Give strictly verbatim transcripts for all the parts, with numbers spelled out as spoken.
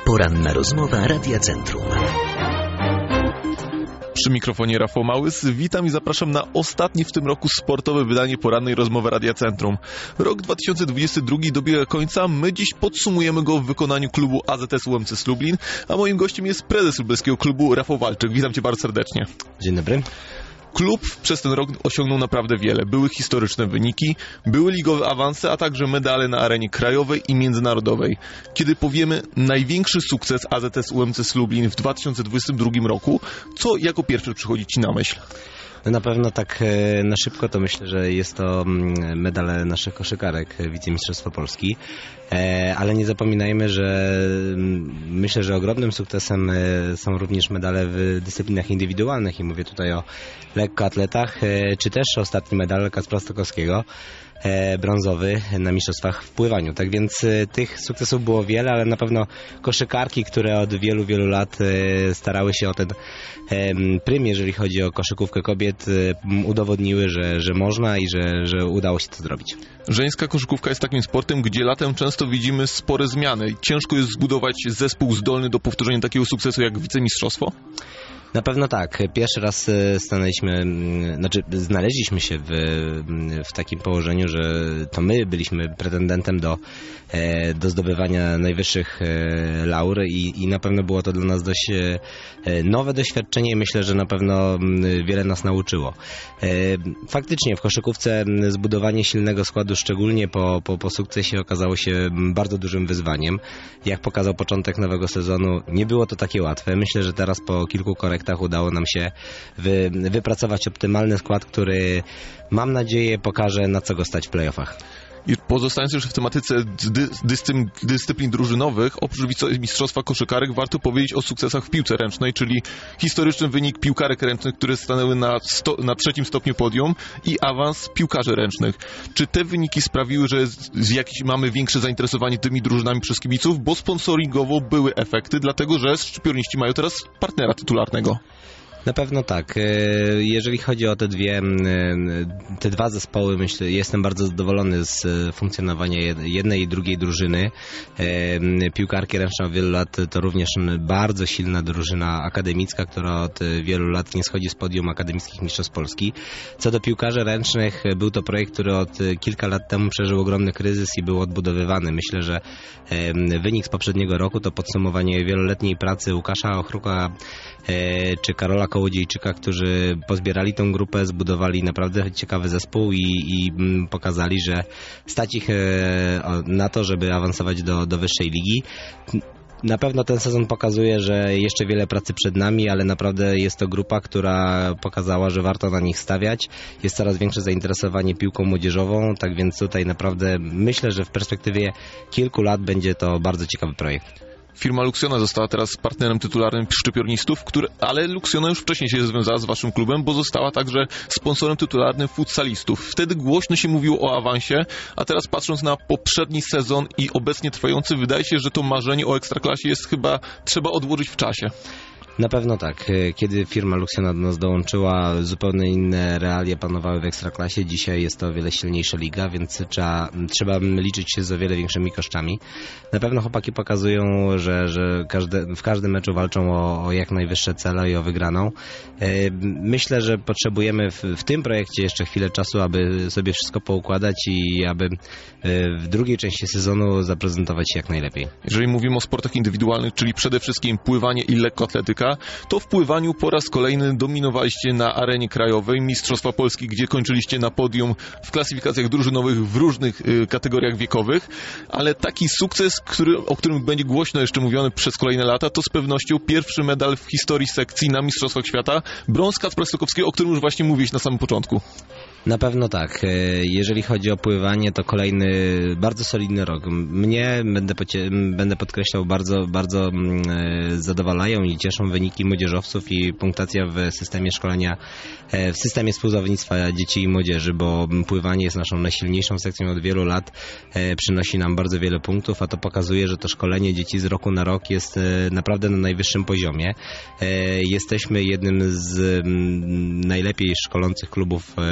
Poranna rozmowa Radia Centrum. Przy mikrofonie Rafał Małys. Witam i zapraszam na ostatnie w tym roku sportowe wydanie porannej rozmowy Radia Centrum. Rok dwa tysiące dwudziesty drugi dobiega końca. My dziś podsumujemy go w wykonaniu klubu A Z S U M C S Lublin, a moim gościem jest prezes lubelskiego klubu Rafał Walczyk. Witam Cię bardzo serdecznie. Dzień dobry. Klub przez ten rok osiągnął naprawdę wiele. Były historyczne wyniki, były ligowe awanse, a także medale na arenie krajowej i międzynarodowej. Kiedy powiemy największy sukces A Z S U M C S Lublin w dwa tysiące dwudziestym drugim roku, co jako pierwsze przychodzi Ci na myśl? No na pewno tak na szybko to myślę, że jest to medale naszych koszykarek Wicemistrzostwa Polski, ale nie zapominajmy, że myślę, że ogromnym sukcesem są również medale w dyscyplinach indywidualnych i mówię tutaj o lekkoatletach, czy też ostatni medal Kacpra Stokowskiego, brązowy na mistrzostwach w pływaniu. Tak więc tych sukcesów było wiele, ale na pewno koszykarki, które od wielu, wielu lat starały się o ten prym, jeżeli chodzi o koszykówkę kobiet, udowodniły, że, że można i że, że udało się to zrobić. Żeńska koszykówka jest takim sportem, gdzie latem często widzimy spore zmiany. Ciężko jest zbudować zespół zdolny do powtórzenia takiego sukcesu jak wicemistrzostwo? Na pewno tak. Pierwszy raz stanęliśmy, znaczy znaleźliśmy się w, w takim położeniu, że to my byliśmy pretendentem do, do zdobywania najwyższych laur i, i na pewno było to dla nas dość nowe doświadczenie i myślę, że na pewno wiele nas nauczyło. Faktycznie w koszykówce zbudowanie silnego składu, szczególnie po, po, po sukcesie, okazało się bardzo dużym wyzwaniem. Jak pokazał początek nowego sezonu, nie było to takie łatwe. Myślę, że teraz po kilku korektach udało nam się wy, wypracować optymalny skład, który mam nadzieję pokaże, na co go stać w playoffach. I pozostając już w tematyce dy, dyscyplin, dyscyplin drużynowych, oprócz mistrzostwa koszykarek warto powiedzieć o sukcesach w piłce ręcznej, czyli historyczny wynik piłkarek ręcznych, które stanęły na, sto, na trzecim stopniu podium i awans piłkarzy ręcznych. Czy te wyniki sprawiły, że z, z jakiś mamy większe zainteresowanie tymi drużynami przez kibiców? Bo sponsoringowo były efekty, dlatego że szczypiorniści mają teraz partnera tytularnego. Na pewno tak. Jeżeli chodzi o te dwie, te dwa zespoły, myślę, jestem bardzo zadowolony z funkcjonowania jednej i drugiej drużyny. Piłkarki ręczne od wielu lat to również bardzo silna drużyna akademicka, która od wielu lat nie schodzi z podium akademickich mistrzostw Polski. Co do piłkarzy ręcznych, był to projekt, który od kilka lat temu przeżył ogromny kryzys i był odbudowywany. Myślę, że wynik z poprzedniego roku to podsumowanie wieloletniej pracy Łukasza Ochruka czy Karola Kołodziejczyka, którzy pozbierali tą grupę, zbudowali naprawdę ciekawy zespół i, i pokazali, że stać ich na to, żeby awansować do, do wyższej ligi. Na pewno ten sezon pokazuje, że jeszcze wiele pracy przed nami, ale naprawdę jest to grupa, która pokazała, że warto na nich stawiać. Jest coraz większe zainteresowanie piłką młodzieżową, tak więc tutaj naprawdę myślę, że w perspektywie kilku lat będzie to bardzo ciekawy projekt. Firma Luxiona została teraz partnerem tytularnym szczypiornistów, który, ale Luxiona już wcześniej się związała z waszym klubem, bo została także sponsorem tytularnym futsalistów. Wtedy głośno się mówiło o awansie, a teraz patrząc na poprzedni sezon i obecnie trwający, wydaje się, że to marzenie o Ekstraklasie jest chyba trzeba odłożyć w czasie. Na pewno tak. Kiedy firma Luxiona do nas dołączyła, zupełnie inne realia panowały w Ekstraklasie. Dzisiaj jest to o wiele silniejsza liga, więc trzeba, trzeba liczyć się z o wiele większymi kosztami. Na pewno chłopaki pokazują, że, że każde, w każdym meczu walczą o, o jak najwyższe cele i o wygraną. Myślę, że potrzebujemy w, w tym projekcie jeszcze chwilę czasu, aby sobie wszystko poukładać i aby w drugiej części sezonu zaprezentować się jak najlepiej. Jeżeli mówimy o sportach indywidualnych, czyli przede wszystkim pływanie i lekkoatletyka, to w pływaniu po raz kolejny dominowaliście na arenie krajowej Mistrzostwa Polski, gdzie kończyliście na podium w klasyfikacjach drużynowych w różnych y, kategoriach wiekowych, ale taki sukces, który, o którym będzie głośno jeszcze mówione przez kolejne lata, to z pewnością pierwszy medal w historii sekcji na Mistrzostwach Świata, brąz Kacpra Stokowskiego, o którym już właśnie mówiłeś na samym początku. Na pewno tak. Jeżeli chodzi o pływanie, to kolejny bardzo solidny rok. Mnie, będę, pocie- będę podkreślał, bardzo, bardzo zadowalają i cieszą wyniki młodzieżowców i punktacja w systemie szkolenia, w systemie współzawodnictwa dzieci i młodzieży, bo pływanie jest naszą najsilniejszą sekcją od wielu lat, przynosi nam bardzo wiele punktów, a to pokazuje, że to szkolenie dzieci z roku na rok jest naprawdę na najwyższym poziomie. Jesteśmy jednym z najlepiej szkolących klubów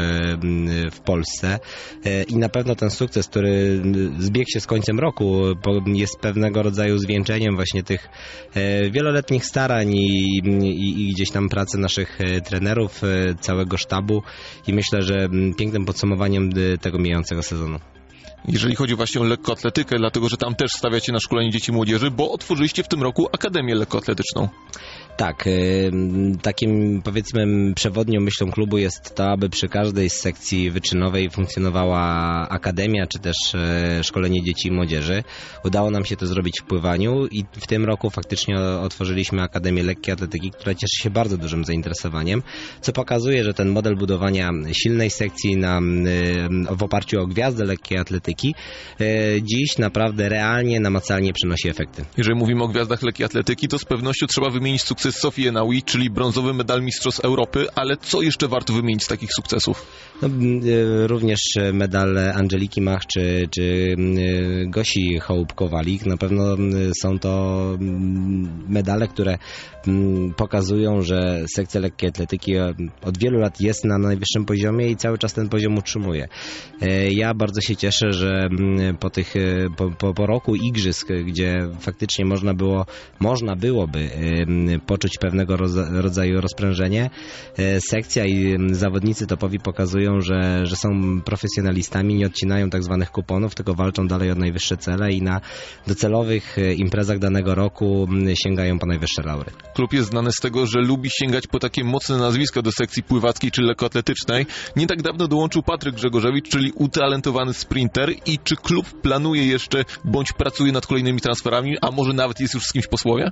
w Polsce i na pewno ten sukces, który zbiegł się z końcem roku, jest pewnego rodzaju zwieńczeniem właśnie tych wieloletnich starań i, i, i gdzieś tam pracy naszych trenerów, całego sztabu i myślę, że pięknym podsumowaniem tego mijającego sezonu. Jeżeli chodzi właśnie o lekkoatletykę, dlatego że tam też stawiacie na szkolenie dzieci i młodzieży, bo otworzyliście w tym roku Akademię Lekkoatletyczną. Tak, takim powiedzmy przewodnią myślą klubu jest to, aby przy każdej z sekcji wyczynowej funkcjonowała akademia, czy też szkolenie dzieci i młodzieży. Udało nam się to zrobić w pływaniu i w tym roku faktycznie otworzyliśmy Akademię Lekkiej Atletyki, która cieszy się bardzo dużym zainteresowaniem, co pokazuje, że ten model budowania silnej sekcji na, w oparciu o gwiazdę lekkiej atletyki dziś naprawdę realnie, namacalnie przynosi efekty. Jeżeli mówimy o gwiazdach lekkiej atletyki, to z pewnością trzeba wymienić sukces Sofii Enaui, czyli brązowy medal Mistrzostw Europy, ale co jeszcze warto wymienić z takich sukcesów? No, również medal Angeliki Mach czy, czy Gosi Hołub-Kowalik. Na pewno są to medale, które pokazują, że sekcja lekkiej atletyki od wielu lat jest na najwyższym poziomie i cały czas ten poziom utrzymuje. Ja bardzo się cieszę, że po, tych, po, po, po roku igrzysk, gdzie faktycznie można było, można byłoby poczuć pewnego rodzaju rozprężenie, sekcja i zawodnicy topowi pokazują, że, że są profesjonalistami, nie odcinają tak zwanych kuponów, tylko walczą dalej o najwyższe cele i na docelowych imprezach danego roku sięgają po najwyższe laury. Klub jest znany z tego, że lubi sięgać po takie mocne nazwiska do sekcji pływackiej czy lekkoatletycznej. Nie tak dawno dołączył Patryk Grzegorzewicz, czyli utalentowany sprinter. I czy klub planuje jeszcze, bądź pracuje nad kolejnymi transferami, a może nawet jest już z kimś po słowie?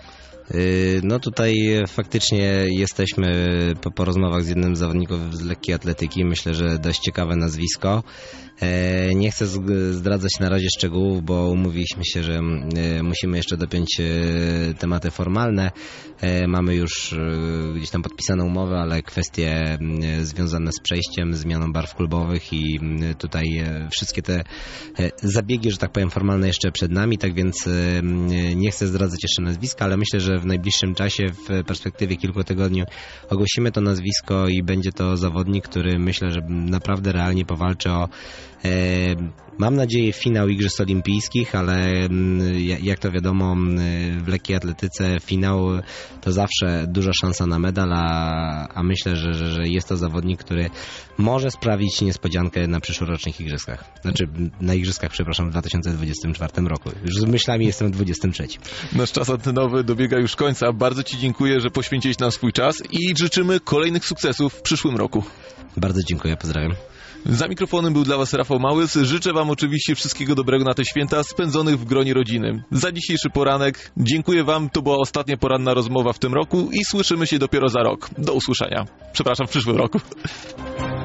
No tutaj faktycznie jesteśmy po, po rozmowach z jednym z zawodników z lekkiej atletyki. Myślę, że dość ciekawe nazwisko. Nie chcę zdradzać na razie szczegółów, bo umówiliśmy się, że musimy jeszcze dopiąć tematy formalne. Mamy już gdzieś tam podpisaną umowę, ale kwestie związane z przejściem, zmianą barw klubowych i tutaj wszystkie te zabiegi, że tak powiem, formalne jeszcze przed nami, tak więc nie chcę zdradzać jeszcze nazwiska, ale myślę, że w najbliższym czasie, w perspektywie kilku tygodni ogłosimy to nazwisko i będzie to zawodnik, który myślę, że naprawdę realnie powalczy o mam nadzieję finał Igrzysk Olimpijskich, ale jak to wiadomo w lekkiej atletyce finał to zawsze duża szansa na medal, a, a myślę, że, że, że jest to zawodnik, który może sprawić niespodziankę na przyszłorocznych Igrzyskach. Znaczy na Igrzyskach, przepraszam, w dwa tysiące dwudziestym czwartym roku. Już z myślami jestem w dwudziestym trzecim. Nasz czas antenowy dobiega już końca. Bardzo Ci dziękuję, że poświęciłeś nam swój czas i życzymy kolejnych sukcesów w przyszłym roku. Bardzo dziękuję, pozdrawiam. Za mikrofonem był dla Was Rafał Małys. Życzę Wam oczywiście wszystkiego dobrego na te święta spędzonych w gronie rodziny. Za dzisiejszy poranek dziękuję Wam. To była ostatnia poranna rozmowa w tym roku i słyszymy się dopiero za rok. Do usłyszenia. Przepraszam, w przyszłym roku.